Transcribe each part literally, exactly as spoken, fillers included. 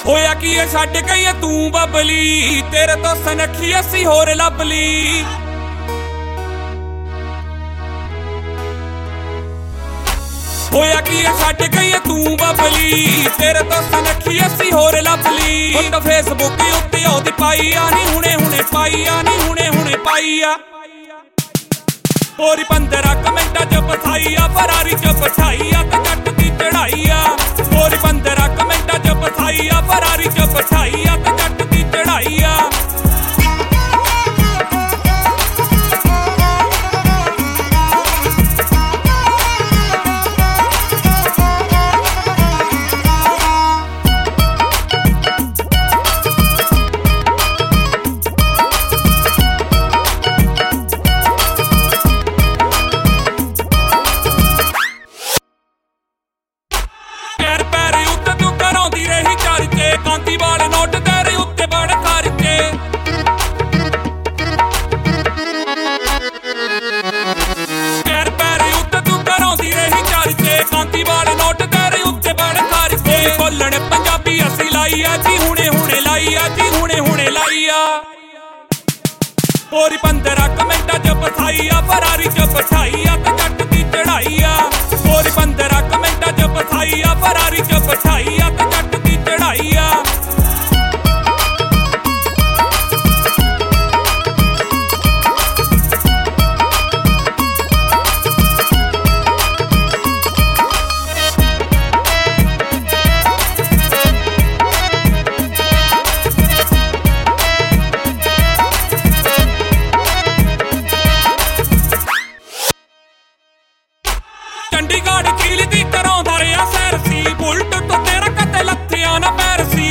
ਹੋਇਆ ਕੀ ਐ ਛੱਡ ਗਈ ਐ ਤੂੰ ਬਬਲੀ, ਤੇਰੇ ਤੋਂ ਸਨਖੀ ਅਸੀਂ ਹੋਰ ਲੱਭ ਲਈ। ਹੋਇਆ ਕੀ ਐ ਛੱਡ ਗਈ ਐ ਤੂੰ ਬਬਲੀ, ਤੇਰੇ ਤੋਂ ਸਨਖੀ ਅਸੀਂ ਹੋਰ ਲੱਭ ਲਈ। ਉਹ ਤਾਂ ਫੇਸਬੁੱਕ ਉੱਤੇ ਉਹਦੀ ਪਾਈ ਆ ਨੀ ਹੁਣੇ ਹੁਣੇ ਪਾਈ ਆ ਨੀ ਹੁਣੇ ਹੁਣੇ ਪਾਈ ਆ। ਹੋਰੀ ਪੰਦਰਾਂ ਕਮੈਂਟਾਂ ਚ ਫਸਾਈ ਆ, ਫਰਾਰੀ ਚ ਪਛਾਈ ਆ ਤੇ ਜੱਟ ਦੀ ਚੜਾਈ ਆ। ਹੋਰੀ ਪੰਦਰਾਂ ਕਮੈਂਟਾਂ ਚ ਫਸਾਈ ਆ, ਫਰਾਰੀ ਚ ਪਛਾਈ ਆ ਤੇ ਜੱਟ ਦੀ ਚੜਾਈ ਆ। ਕਾਂਤੀ ਵਾਲੇ ਨੋਟ ਤੇਰੇ ਉੱਤੇ ਬੜੇ ਖਰਚੇ, ਪੈਰ ਪੈਰੇ ਉੱਤੇ ਤੂੰ ਕਰਾਉਂਦੀ ਰਹੀ ਚਰਚੇ। ਕਾਂਤੀ ਵਾਲੇ ਨੋਟ ਤੇਰੇ ਉੱਤੇ ਬੜੇ ਖਰਚੇ, ਬੋਲਣ ਪੰਜਾਬੀ ਅਸੀਂ ਲਾਈ ਆ ਜੀ ਹੁਣੇ ਹੁਣੇ ਲਾਈ ਆ ਜੀ ਹੁਣੇ ਹੁਣੇ ਲਾਈ ਆ। ਹੋਰੀ ਪੰਦਰਾਂ ਕਮੈਂਟਾਂ ਚ ਫਸਾਈ ਆ, ਫਰਾਰੀ ਚ ਪਛਾਈ ਆ ਤੇ ਜੱਟ ਦੀ ਚੜਾਈ ਆ। ਹੋਰੀ ਪੰਦਰਾਂ ਕਮੈਂਟਾਂ ਚ ਫਸਾਈ ਆ, ਫਰਾਰੀ ਚ ਪਛਾਈ ਆ ਤੇ ਜੱਟ ਦੀ ਚੜਾਈ ਆ। ਚੰਡੀਗੜ੍ਹ ਝੀਲ ਦੀ ਕਰਾਉਂਦਾ ਰਿਹਾ ਸੈਰ ਸੀ, ਬੁਲਟ ਤੋਂ ਤੇਰਾ ਕਦੇ ਲੱਥਿਆ ਨਾ ਪੈਰ ਸੀ।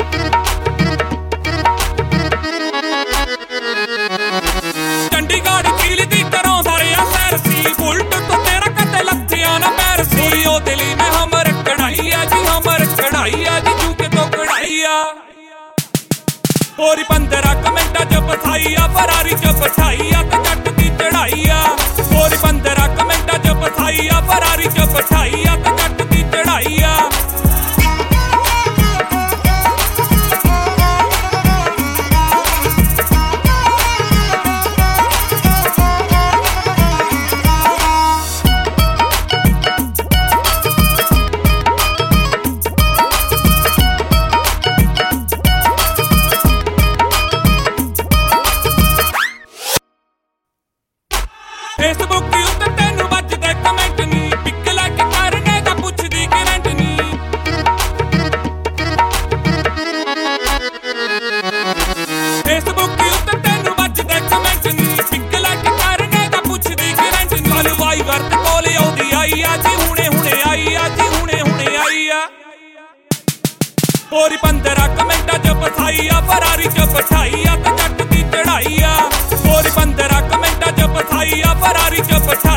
ਚੰਡੀਗੜ੍ਹ ਝੀਲ ਦੀ ਕਰਾਉਂਦਾ ਰਿਹਾ ਸੈਰ ਸੀ, ਬੁਲਟ ਤੋਂ ਤੇਰਾ ਕਦੇ ਲੱਥਿਆ ਨਾ ਪੈਰ ਸੀ। ਉਹਦੇ ਲਈ ਮੈਂ ਹਮਰ ਕਢਾਈ ਆ ਜੀ ਹਮਰ ਕਢਾਈ ਆ ਜੀ ਜੂਕੇ ਤੋਂ ਕਢਾਈ ਆ। ਹੋਰੀ ਪੰਦਰਾਂ ਕਮੈਂਟਾਂ ਚ ਫਸਾਈ ਆ, ਫਰਾਰੀ ਚ ਪਛਾਈ ਆ ਤੇ ਜੱਟ ਦੀ ਚੜਾਈ ਆ। ਹੋਰੀ ਪੰਦਰਾਂ ਕਮੈਂਟਾਂ ਚ ਫਸਾਈ ਆ, ਫਰਾਰੀ ਚ ਪਛਾਈ ਆ ਤੇ ਜੱਟ ਦੀ ਚੜਾਈ ਆ। ਫੇਸਬੁੱਕ ਉੱਤੇ ਤੈਨੂੰ ਵੱਜਦੇ ਕਮੈਂਟ ਨੀ, ਪਿੱਕ ਲਾਈਕ ਕਰਨੇ ਦਾ ਪੁੱਛਦੀ ਕਰੰਟ ਨੀ। ਫੇਸਬੁੱਕ ਉੱਤੇ ਤੈਨੂੰ ਵੱਜਦੇ ਕਮੈਂਟ ਨੀ, ਪਿੱਕ ਲਾਈਕ ਕਰਨੇ ਦਾ ਪੁੱਛਦੀ ਕਰੰਟ ਨੀ। ਕੱਲ ਵਾਈਵਰ ਤੇ ਕੋਲ ਆਉਂਦੀ ਆਈ ਆ ਜੀ ਹੁਣੇ ਹੁਣੇ ਆਈ ਆ ਜੀ ਹੁਣੇ ਹੁਣੇ ਆਈ ਆ। ਹੋਰੀ ਪੰਦਰਾਂ ਕਮੈਂਟਾਂ ਚ ਫਸਾਈ ਆ, ਫਰਾਰੀ ਚ ਪਛਾਈ ਆ ਤੇ ਜੱਟ ਦੀ ਚੜਾਈ ਆ। ਹੋਰੀ ਪੰਦਰਾਂ ਕਮੈਂਟਾਂ ਚ ਫਸਾਈ ਆ, ਫਰਾਰੀ ਚ ਪਛਾਈ